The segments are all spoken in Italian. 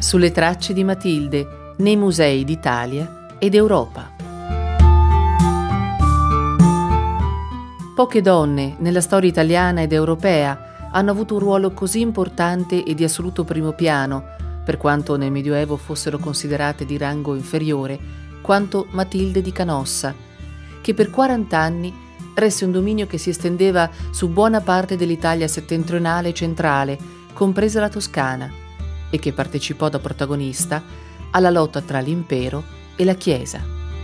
Sulle tracce di Matilde nei musei d'Italia ed Europa. Poche donne nella storia italiana ed europea hanno avuto un ruolo così importante e di assoluto primo piano, per quanto nel Medioevo fossero considerate di rango inferiore, quanto Matilde di Canossa, che per 40 anni resse un dominio che si estendeva su buona parte dell'Italia settentrionale e centrale, compresa la Toscana, e che partecipò da protagonista alla lotta tra l'impero e la Chiesa.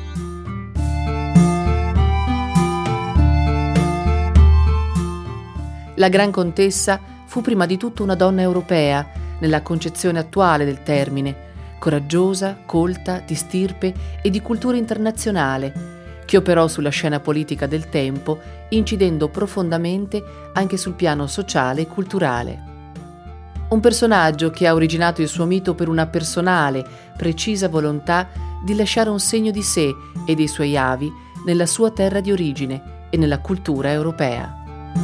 La Gran Contessa fu prima di tutto una donna europea, nella concezione attuale del termine, coraggiosa, colta, di stirpe e di cultura internazionale, che operò sulla scena politica del tempo, incidendo profondamente anche sul piano sociale e culturale. Un personaggio che ha originato il suo mito per una personale, precisa volontà di lasciare un segno di sé e dei suoi avi nella sua terra di origine e nella cultura europea.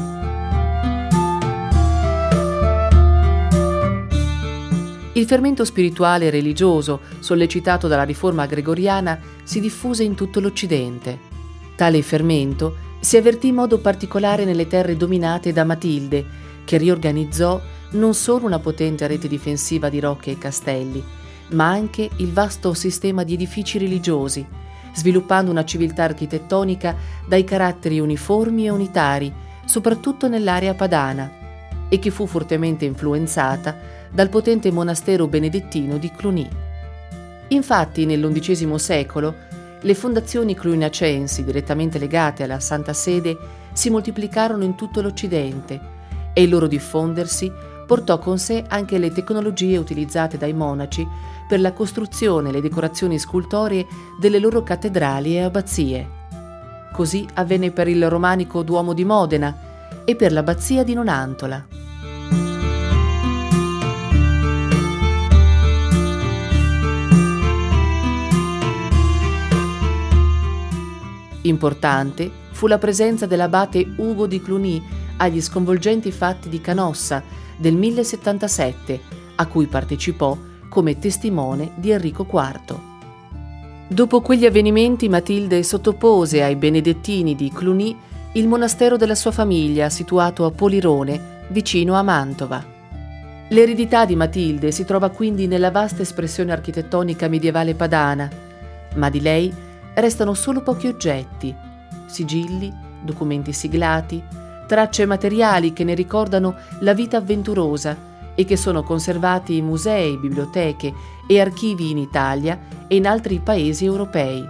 Il fermento spirituale e religioso, sollecitato dalla riforma gregoriana, si diffuse in tutto l'Occidente. Tale fermento si avvertì in modo particolare nelle terre dominate da Matilde, che riorganizzò non solo una potente rete difensiva di rocche e castelli, ma anche il vasto sistema di edifici religiosi, sviluppando una civiltà architettonica dai caratteri uniformi e unitari, soprattutto nell'area padana, e che fu fortemente influenzata dal potente monastero benedettino di Cluny. Infatti, nell'XI secolo, le fondazioni cluniacensi direttamente legate alla Santa Sede si moltiplicarono in tutto l'Occidente e il loro diffondersi portò con sé anche le tecnologie utilizzate dai monaci per la costruzione e le decorazioni scultoree delle loro cattedrali e abbazie. Così avvenne per il romanico Duomo di Modena e per l'abbazia di Nonantola. Importante fu la presenza dell'abate Ugo di Cluny agli sconvolgenti fatti di Canossa del 1077, a cui partecipò come testimone di Enrico IV. Dopo quegli avvenimenti Matilde sottopose ai benedettini di Cluny il monastero della sua famiglia situato a Polirone, vicino a Mantova. L'eredità di Matilde si trova quindi nella vasta espressione architettonica medievale padana, ma di lei restano solo pochi oggetti, sigilli, documenti siglati, tracce materiali che ne ricordano la vita avventurosa e che sono conservati in musei, biblioteche e archivi in Italia e in altri paesi europei.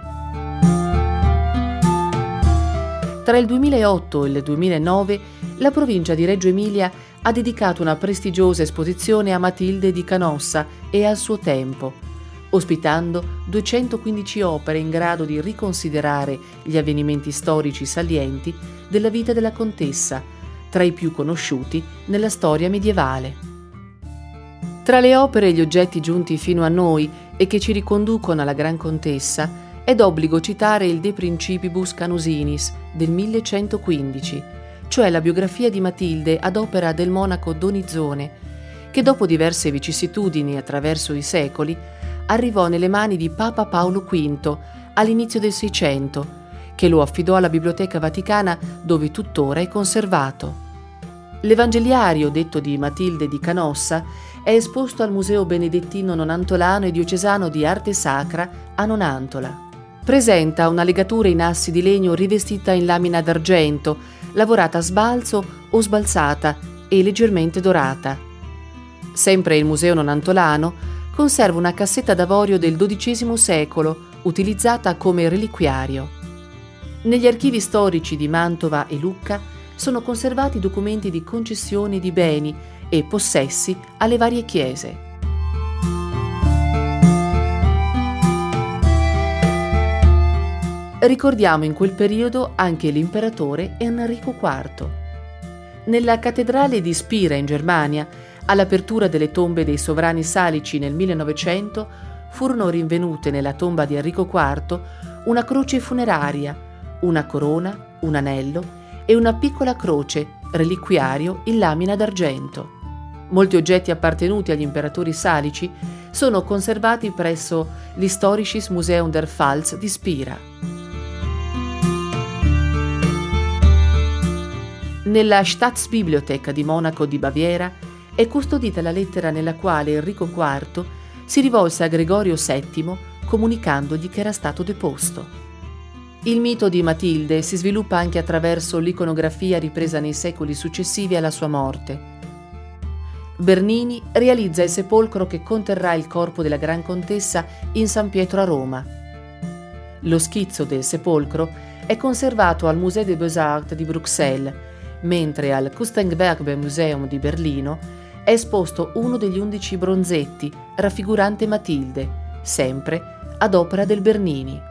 Tra il 2008 e il 2009 la provincia di Reggio Emilia ha dedicato una prestigiosa esposizione a Matilde di Canossa e al suo tempo, ospitando 215 opere in grado di riconsiderare gli avvenimenti storici salienti della vita della contessa, tra i più conosciuti nella storia medievale. Tra le opere e gli oggetti giunti fino a noi e che ci riconducono alla Gran Contessa è d'obbligo citare il De Principibus Canusinis del 1115, cioè la biografia di Matilde ad opera del monaco Donizzone, che dopo diverse vicissitudini attraverso i secoli arrivò nelle mani di Papa Paolo V all'inizio del Seicento, che lo affidò alla Biblioteca Vaticana, dove tuttora è conservato. L'Evangeliario, detto di Matilde di Canossa, è esposto al Museo Benedettino Nonantolano e Diocesano di Arte Sacra a Nonantola. Presenta una legatura in assi di legno rivestita in lamina d'argento, lavorata a sbalzo o sbalzata e leggermente dorata. Sempre il Museo Nonantolano conserva una cassetta d'avorio del XII secolo, utilizzata come reliquiario. Negli archivi storici di Mantova e Lucca sono conservati documenti di concessioni di beni e possessi alle varie chiese. Ricordiamo in quel periodo anche l'imperatore Enrico IV. Nella cattedrale di Spira in Germania, all'apertura delle tombe dei sovrani salici nel 1900, furono rinvenute nella tomba di Enrico IV una croce funeraria, una corona, un anello e una piccola croce, reliquiario in lamina d'argento. Molti oggetti appartenuti agli imperatori salici sono conservati presso l'Historisches Museum der Pfalz di Spira. Nella Staatsbibliothek di Monaco di Baviera è custodita la lettera nella quale Enrico IV si rivolse a Gregorio VII comunicandogli che era stato deposto. Il mito di Matilde si sviluppa anche attraverso l'iconografia ripresa nei secoli successivi alla sua morte. Bernini realizza il sepolcro che conterrà il corpo della Gran Contessa in San Pietro a Roma. Lo schizzo del sepolcro è conservato al Musée des Beaux-Arts di Bruxelles, mentre al Kunstgewerbe-Museum di Berlino è esposto uno degli 11 bronzetti raffigurante Matilde, sempre ad opera del Bernini.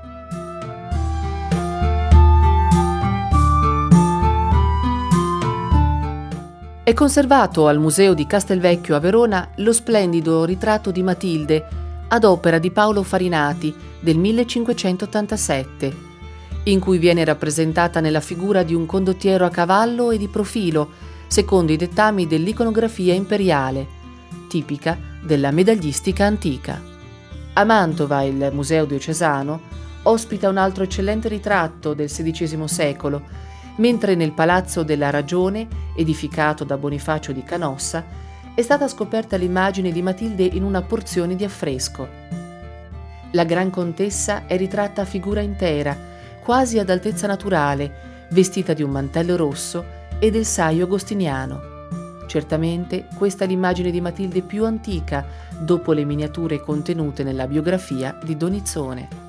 È conservato al Museo di Castelvecchio a Verona lo splendido ritratto di Matilde ad opera di Paolo Farinati del 1587, in cui viene rappresentata nella figura di un condottiero a cavallo e di profilo, secondo i dettami dell'iconografia imperiale, tipica della medagliistica antica. A Mantova il Museo Diocesano ospita un altro eccellente ritratto del XVI secolo, mentre nel Palazzo della Ragione, edificato da Bonifacio di Canossa, è stata scoperta l'immagine di Matilde in una porzione di affresco. La Gran Contessa è ritratta a figura intera, quasi ad altezza naturale, vestita di un mantello rosso e del saio agostiniano. Certamente questa è l'immagine di Matilde più antica, dopo le miniature contenute nella biografia di Donizzone.